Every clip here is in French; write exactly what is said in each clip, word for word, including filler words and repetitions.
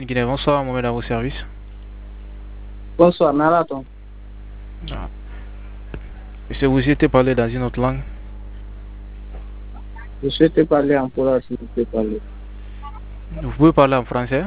Guinée, bonsoir, Mohamed à vos services. Bonsoir, Naraton. Ah. Monsieur, vous souhaitez parler dans une autre langue? Je souhaitais parler en polac, si vous pouvez parler. Vous pouvez parler en français?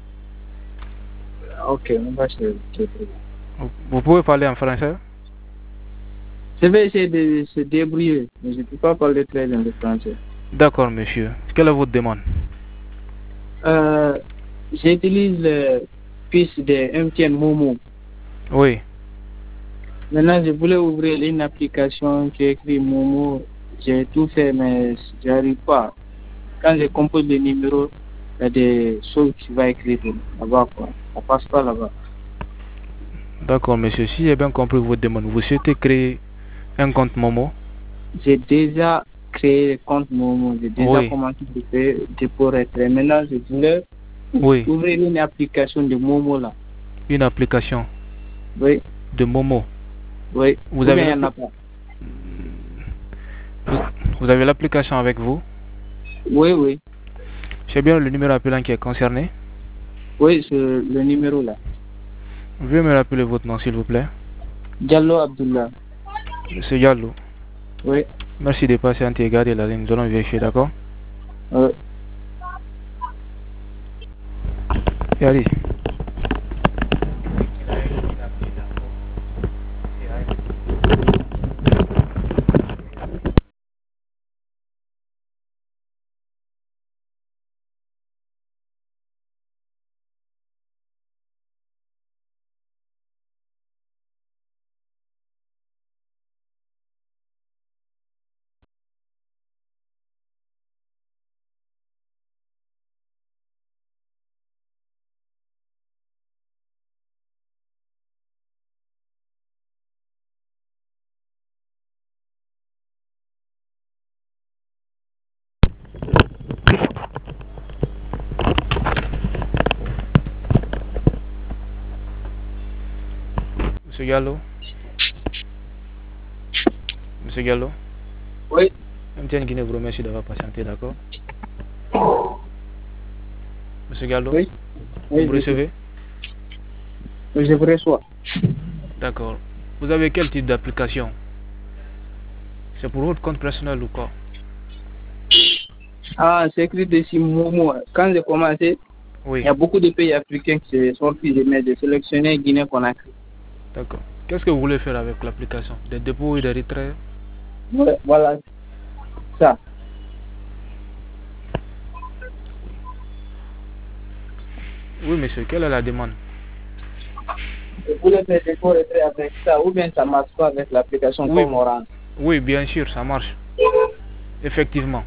Ok, on va se... Vous pouvez parler en français? Je vais essayer de se débrouiller, mais je ne peux pas parler très bien le français. D'accord, monsieur. Quelle est votre demande? Euh, J'utilise le puce de M T N Momo. Oui. Maintenant, je voulais ouvrir une application qui écrit Momo. J'ai tout fait, mais je n'arrive pas. Quand je compose le numéro, il y a des choses qui vont écrire là-bas, quoi. Ça passe pas là-bas. D'accord, monsieur. Si j'ai bien compris votre demande, vous souhaitez créer un compte Momo? J'ai déjà créé le compte Momo. J'ai déjà Oui. commencé de faire dépôt retrait. Maintenant, je voulais Oui. ouvrir une application de Momo là. Une application Oui. de Momo? Oui. Vous Ou avez bien il n'y en a pas. Vous, vous avez l'application avec vous? Oui, oui. C'est bien le numéro appelant qui est concerné? Oui, c'est le numéro là. Vous pouvez me rappeler votre nom, s'il vous plaît? Diallo Abdullah. Monsieur Diallo. Oui. Merci de patienter et garder la ligne. Nous allons vérifier, d'accord? Oui. Et allez. Monsieur Gallo. Monsieur Gallo. Oui. M T N Guinée vous remercie d'avoir patienté, d'accord? Monsieur Gallo. Oui. Oui, Vous me recevez? Oui, je vous reçois. D'accord. Vous avez quel type d'application? C'est pour votre compte personnel ou quoi? Ah, c'est écrit dessus Momo. Quand j'ai commencé, Oui. il y a beaucoup de pays africains qui sont sortis de mes de sélectionner Guinée-Conakry. D'accord. Qu'est-ce que vous voulez faire avec l'application? Des dépôts et des retraits? Ouais, voilà. Ça. Oui, monsieur. Quelle est la demande? Je voulais faire des retrait avec ça, ou bien ça ne marche pas avec l'application Oui. comme Orange. Oui, bien sûr, ça marche. Effectivement.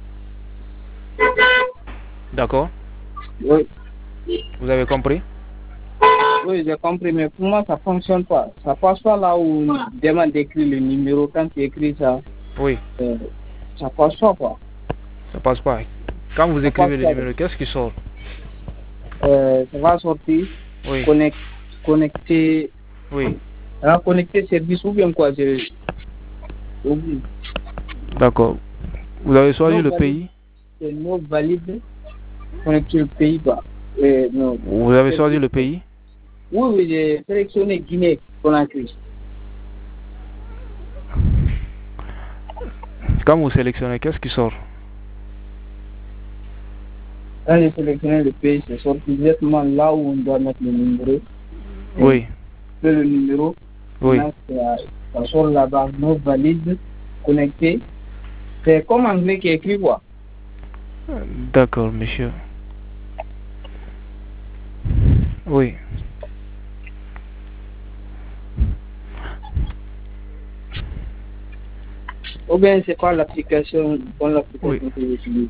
D'accord? Oui. Vous avez compris? Oui, j'ai compris, mais pour moi, ça ne fonctionne pas. Ça passe pas là où on demande d'écrire le numéro. Quand tu écris ça, Oui. euh, ça passe pas, quoi. Ça passe pas. Quand vous Ça écrivez passe le pas. numéro, qu'est-ce qui sort? Euh, ça va sortir, Oui. connect, connecter, Oui. hein, connecter service ou bien quoi, je... oublie. D'accord. Vous avez choisi Non le valide, pays? c'est non valide, connecter le pays, bah. Euh, non. Vous avez choisi Service. le pays? Oui, oui, j'ai sélectionné Guinée-Conakry. Quand vous sélectionnez, qu'est-ce qui sort? Quand j'ai sélectionné le pays, c'est sorti directement là où on doit mettre le numéro. Oui. Et le numéro. Oui. Ça, ça sort là-bas, non valide, connecté. C'est comme anglais qui écrit quoi. D'accord, monsieur. Oui. Ou bien c'est quoi l'application, bon, l'application Oui. que j'utilise.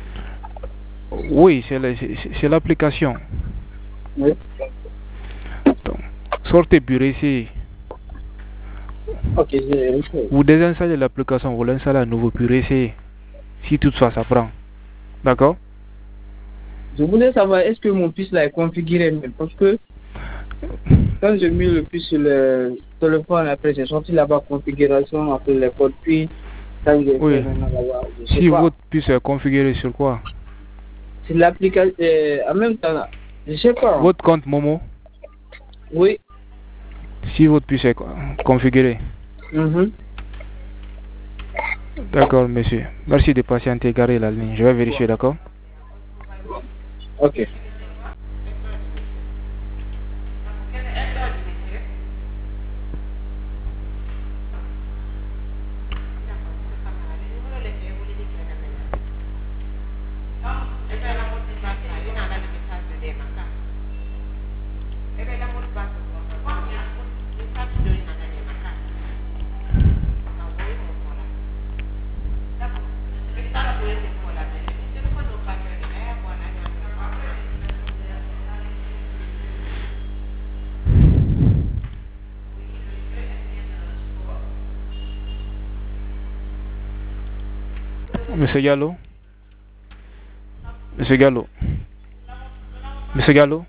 Oui, c'est l'application. Oui. Donc, sortez puis réessayez. Ok, j'ai Vous désinstallez l'application, vous l'installez à nouveau puis réessayez. Si toutefois ça prend. D'accord? Je voulais savoir, est-ce que mon puce là est configuré même? Parce que quand j'ai mis le puce sur le téléphone, après j'ai sorti là-bas configuration, après les codes puis quand j'ai Oui. fait maintenant là-bas, je sais Si pas. votre puce est configurée sur quoi? C'est l'application, euh, en même temps, Je sais pas. Votre compte Momo, Oui. si votre puce est configurée. Mhm. D'accord, monsieur. Merci de patienter, garer la ligne. Je vais vérifier, d'accord? Ok. Monsieur Gallo? Monsieur Gallo? Monsieur Gallo?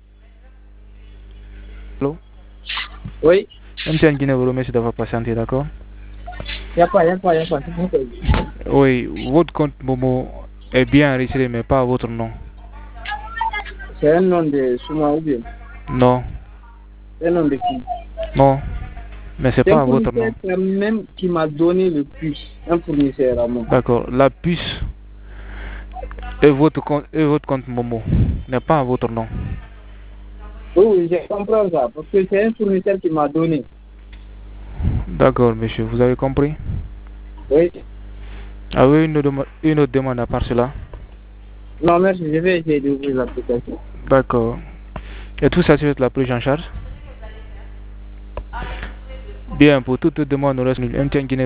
Allô? Oui. M T N Guinée vous remercie d'avoir patienté, d'accord? Il n'y a pas, il n'y a pas, il n'y a pas. Oui, votre compte Momo est bien enregistré, mais pas votre nom. C'est un nom de Souma ou bien? Non. C'est un nom de qui? Non. Mais c'est C'est un pas votre fournisseur nom. même qui m'a donné le puce. Un fournisseur à moi. D'accord. La puce et votre compte, et votre compte Momo n'est pas votre nom. Oui, oui, je comprends ça. Parce que c'est un fournisseur qui m'a donné. D'accord, monsieur. Vous avez compris? Oui. Avez-vous une, dem une autre demande à part cela? Non, merci. Je vais essayer d'ouvrir l'application. D'accord. Et tout ça, c'est la prise en charge? Bien, pour toute demande, on reste M T N Guinée.